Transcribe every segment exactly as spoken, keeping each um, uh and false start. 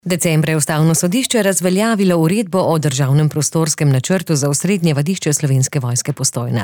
Decembra je ustavno sodišče razveljavilo uredbo o državnem prostorskem načrtu za osrednje vadišče Slovenske vojske Postojna.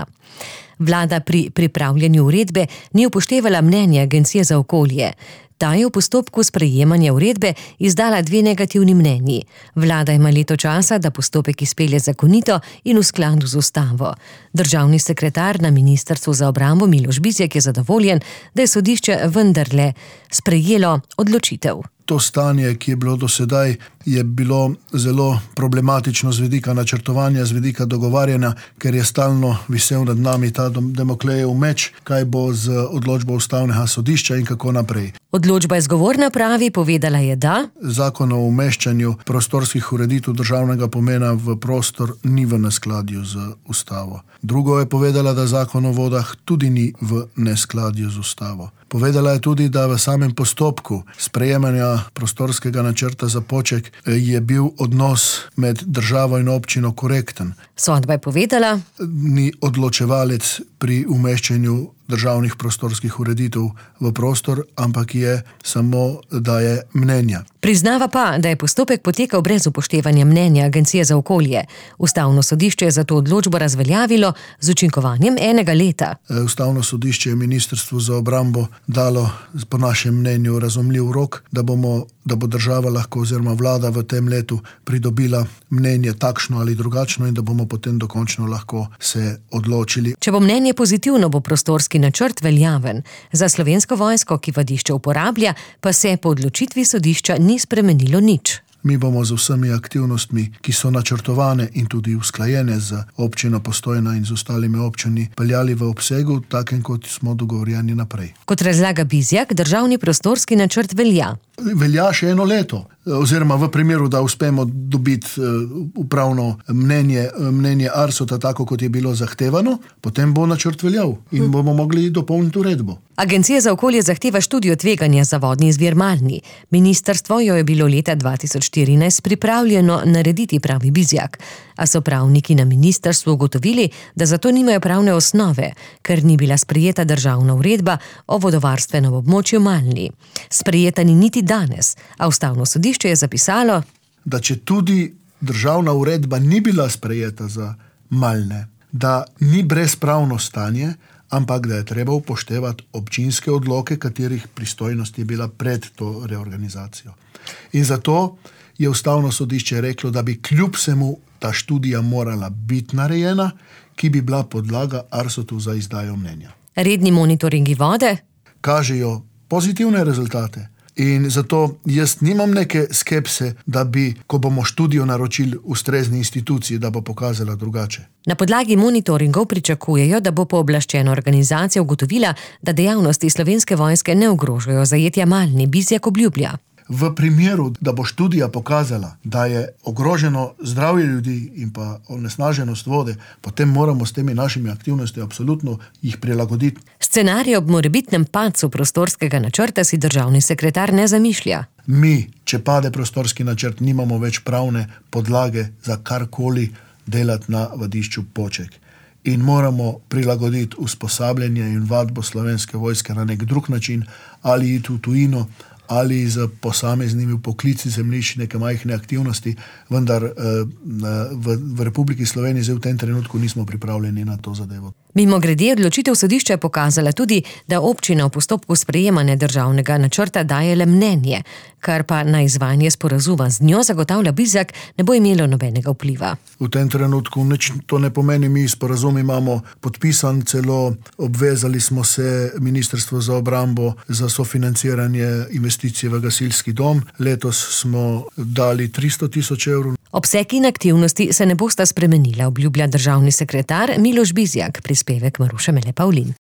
Vlada pri pripravljanju uredbe ni upoštevala mnenja Agencije za okolje. Ta je v postopku sprejemanja uredbe izdala dve negativni mnenji. Vlada ima leto časa, da postopek izpelje zakonito in v skladu z ustavo. Državni sekretar na Ministrstvu za obrambo Miloš Bizjak je zadovoljen, da je sodišče vendarle sprejelo odločitev. To stanje, ki je bilo do sedaj, je bilo zelo problematično z vidika načrtovanja, z vidika dogovarjanja, ker je stalno visel nad nami ta Damoklejev meč, kaj bo z odločbo ustavnega sodišča in kako naprej. Odločba je zgovorna, pravi, povedala je, da Zakon o umeščanju prostorskih ureditev državnega pomena v prostor ni v neskladju z ustavo. Drugo je povedala, da Zakon o vodah tudi ni v neskladju z ustavo. Povedala je tudi, da v samem postopku sprejemanja prostorskega načrta za Poček je bil odnos med državo in občino korekten. Sodba je povedala, ni odločevalec pri umeščanju državnih prostorskih ureditev v prostor, ampak je samo daje mnenja. Priznava pa, da je postopek potekal brez upoštevanja mnenja Agencije za okolje. Ustavno sodišče je zato odločbo razveljavilo z učinkovanjem enega leta. Ustavno sodišče je Ministrstvu za obrambo dalo po našem mnenju razumljiv rok, da bomo, da bo država lahko oziroma vlada v tem letu pridobila mnenje takšno ali drugačno in da bomo potem dokončno lahko se odločili. Če bo mnenje pozitivno, bo prostorski načrt veljaven. Za Slovensko vojsko, ki vadišče uporablja, pa se po odločitvi sodišča ni spremenilo nič. Mi bomo z vsemi aktivnostmi, ki so načrtovane in tudi usklajene z občino Postojna in z ostalimi občini, peljali v obsegu, takem kot smo dogovorjeni naprej. Kot razlaga Bizjak, državni prostorski načrt velja. Velja še eno leto, oziroma v primeru, da uspemo dobiti upravno mnenje, mnenje Arsota tako, kot je bilo zahtevano, potem bo načrt veljal in bomo mogli dopolniti uredbo. Agencija za okolje zahteva študijo tveganja za vodni izvir Malni. Ministrstvo jo je bilo leta dva tisoč štirinajst pripravljeno narediti, pravi Bizjak. A so pravniki na ministrstvu ugotovili, da zato nimajo pravne osnove, ker ni bila sprejeta državna uredba o vodovarstvenem območju Malni. Sprejeta ni niti danes, a ustavno sodišče je zapisalo, da če tudi državna uredba ni bila sprejeta za Malne, da ni brezpravno stanje, ampak da je treba upoštevati občinske odloke, katerih pristojnost je bila pred to reorganizacijo. In zato je ustavno sodišče reklo, da bi kljub vsemu ta študija morala biti narejena, ki bi bila podlaga Arsotu za izdajo mnenja. Redni monitoringi vode kažejo pozitivne rezultate. In zato jaz nimam neke skepse, da bi, ko bomo študijo naročili ustrezni instituciji, da bo pokazala drugače. Na podlagi monitoringov pričakujejo, da bo pooblaščena organizacija ugotovila, da dejavnosti Slovenske vojske ne ogrožajo zajetja Malni, Bizjak obljublja. V primeru, da bo študija pokazala, da je ogroženo zdravje ljudi in pa onesnaženost vode, potem moramo s temi našimi aktivnostmi absolutno jih prilagoditi. Scenarij ob morebitnem padcu prostorskega načrta si državni sekretar ne zamišlja. Mi, če pade prostorski načrt, nimamo več pravne podlage za karkoli delati na vadišču Poček. In moramo prilagoditi usposabljanje in vadbo Slovenske vojske na nek drug način, ali iti v tujino, ali z posameznimi poklici zemljišč neke majhne aktivnosti, vendar v, v Republiki Sloveniji zdaj v tem trenutku nismo pripravljeni na to zadevo. Mimogrede, odločitev sodišča je pokazala tudi, da občina v postopku sprejemanja državnega načrta daje le mnenje, kar pa na izvajanje sporazuma z njo, zagotavlja Bizjak, ne bo imelo nobenega vpliva. V tem trenutku nič to ne pomeni, mi sporazum imamo podpisan, celo obvezali smo se Ministrstvo za obrambo za sofinanciranje investicije v gasilski dom. Letos smo dali tristo tisoč evrov. Obseg in aktivnosti se ne bosta spremenila, obljublja državni sekretar Miloš Bizjak, prispevek Maruše Mele Pavlin.